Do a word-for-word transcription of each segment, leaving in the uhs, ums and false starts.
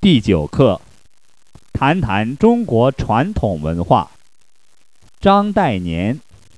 第九课，谈谈中国传统文化。张岱年。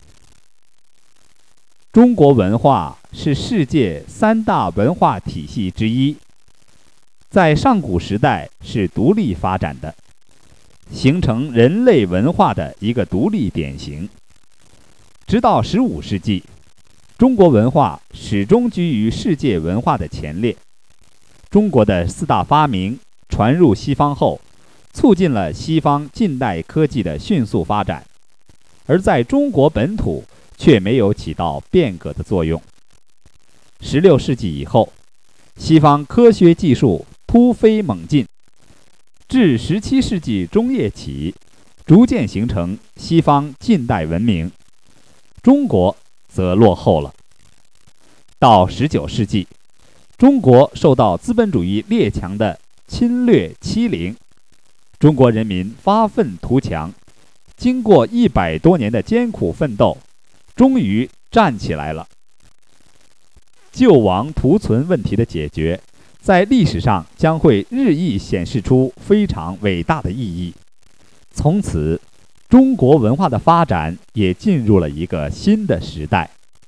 中国文化是世界三大文化体系之一，在上古时代是独立发展的，形成人类文化的一个独立典型。直到十五世纪，中国文化始终居于世界文化的前列。中国的四大发明传入西方后，促进了西方近代科技的迅速发展，而在中国本土却没有起到变革的作用。十六世纪以后，西方科学技术突飞猛进，至十七世纪中叶起，逐渐形成西方近代文明，中国则落后了。到十九世纪，中国受到资本主义列强的侵略欺凌，中国人民发愤图强，经过一百多年的艰苦奋斗，终于站起来了。救亡图存问题的解决，在历史上将会日益显示出非常伟大的意义。从此，中国文化的发展也进入了一个新的时代。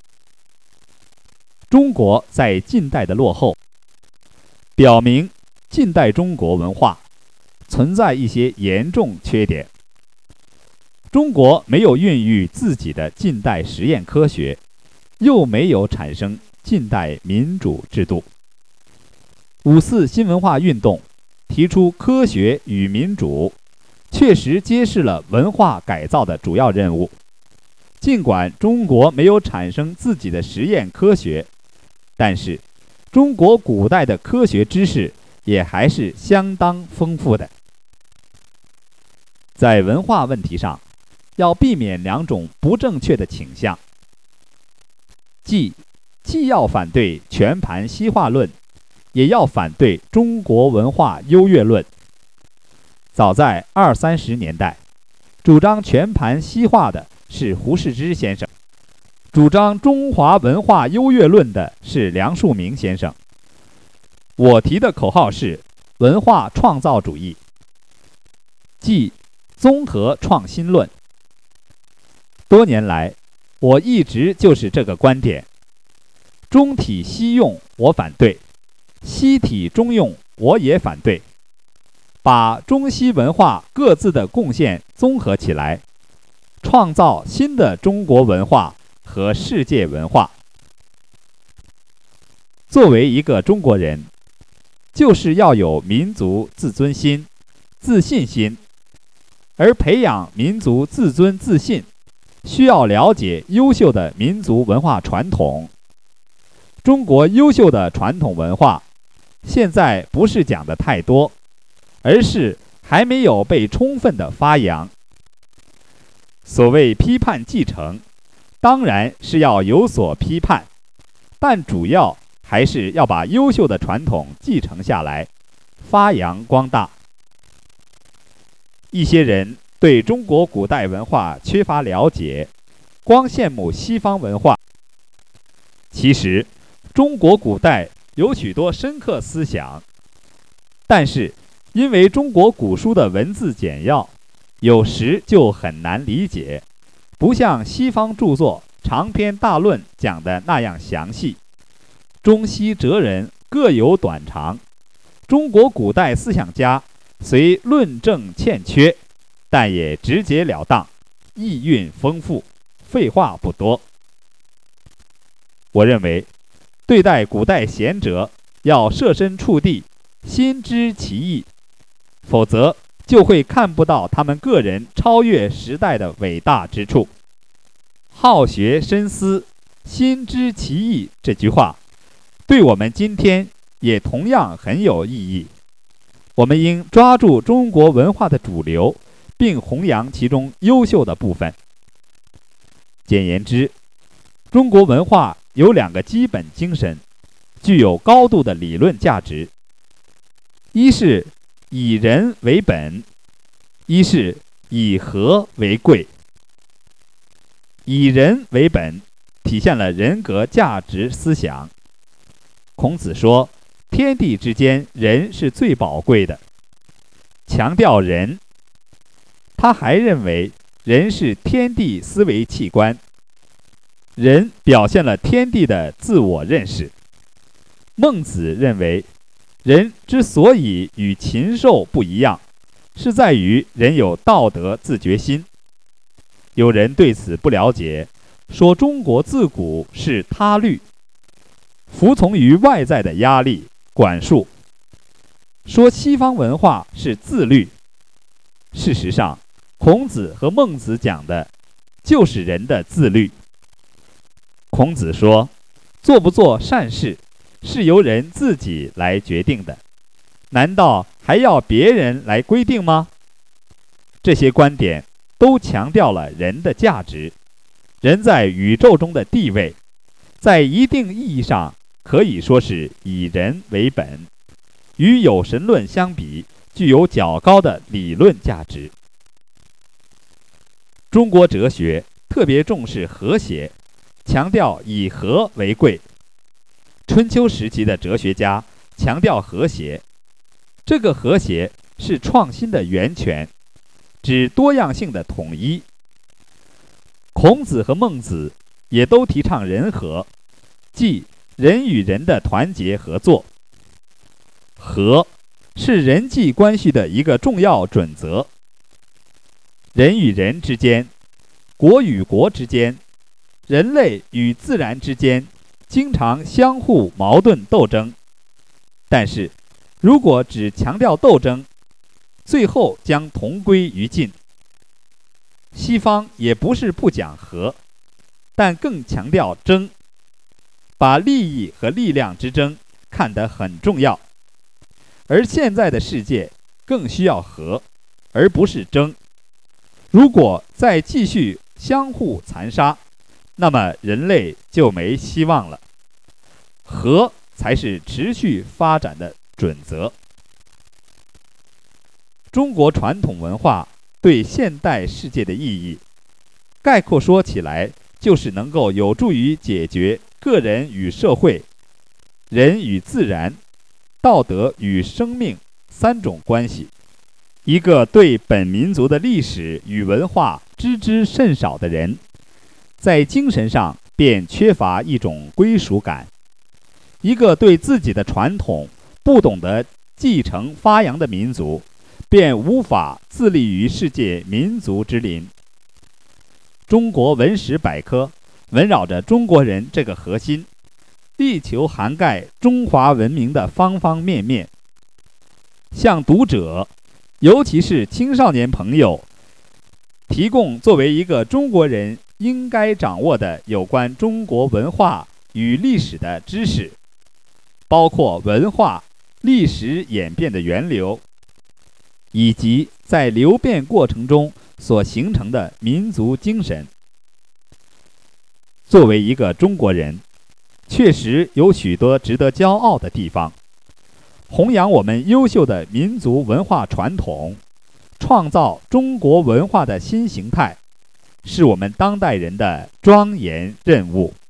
中国在近代的落后，表明近代中国文化存在一些严重缺点。中国没有孕育自己的近代实验科学，又没有产生近代民主制度。五四新文化运动提出科学与民主，确实揭示了文化改造的主要任务。尽管中国没有产生自己的实验科学，但是中国古代的科学知识也还是相当丰富的。在文化问题上，要避免两种不正确的倾向，即既要反对全盘西化论，也要反对中国文化优越论。早在二三十年代，主张全盘西化的是胡适之先生，主张中华文化优越论的是梁漱溟先生。我提的口号是文化创造主义，即综合创新论。多年来，我一直就是这个观点：中体西用我反对，西体中用我也反对，把中西文化各自的贡献综合起来，创造新的中国文化和世界文化。作为一个中国人，就是要有民族自尊心、自信心，而培养民族自尊自信，需要了解优秀的民族文化传统。中国优秀的传统文化，现在不是讲的太多，而是还没有被充分的发扬。所谓批判继承，当然是要有所批判，但主要还是要把优秀的传统继承下来，发扬光大。一些人对中国古代文化缺乏了解，光羡慕西方文化。其实，中国古代有许多深刻思想，但是因为中国古书的文字简要，有时就很难理解，不像西方著作长篇大论讲的那样详细。中西哲人各有短长，中国古代思想家虽论证欠缺，但也直截了当，意蕴丰富，废话不多。我认为，对待古代贤者要设身处地，心知其意，否则就会看不到他们个人超越时代的伟大之处。好学深思，心知其意这句话，对我们今天也同样很有意义。我们应抓住中国文化的主流，并弘扬其中优秀的部分。简言之，中国文化有两个基本精神，具有高度的理论价值：一是以人为本，一是以和为贵。以人为本，体现了人格价值思想。孔子说，天地之间，人是最宝贵的， 强调人。他还认为人是天地思维器官，人表现了天地的自我认识。孟子认为，人之所以与禽兽不一样，是在于人有道德自觉心。有人对此不了解，说中国自古是他律，服从于外在的压力管束，说西方文化是自律。事实上，孔子和孟子讲的就是人的自律。孔子说，做不做善事是由人自己来决定的，难道还要别人来规定吗？这些观点都强调了人的价值，人在宇宙中的地位，在一定意义上可以说是以人为本，与有神论相比，具有较高的理论价值。中国哲学特别重视和谐，强调以和为贵。春秋时期的哲学家强调和谐，这个和谐是创新的源泉，指多样性的统一。孔子和孟子也都提倡人和，即人与人的团结合作。和是人际关系的一个重要准则。人与人之间，国与国之间，人类与自然之间，经常相互矛盾斗争。但是，如果只强调斗争，最后将同归于尽。西方也不是不讲和，但更强调争，把利益和力量之争看得很重要。而现在的世界更需要和，而不是争。如果再继续相互残杀，那么人类就没希望了。和才是持续发展的准则。中国传统文化对现代世界的意义，概括说起来，就是能够有助于解决个人与社会、人与自然、道德与生命三种关系。一个对本民族的历史与文化知之甚少的人，在精神上便缺乏一种归属感。一个对自己的传统不懂得继承发扬的民族，便无法自立于世界民族之林。中国文史百科围绕着中国人这个核心，力求涵盖中华文明的方方面面，向读者，尤其是青少年朋友，提供作为一个中国人应该掌握的有关中国文化与历史的知识，包括文化、历史演变的源流，以及在流变过程中所形成的民族精神。作为一个中国人，确实有许多值得骄傲的地方。弘扬我们优秀的民族文化传统，创造中国文化的新形态，是我们当代人的庄严任务。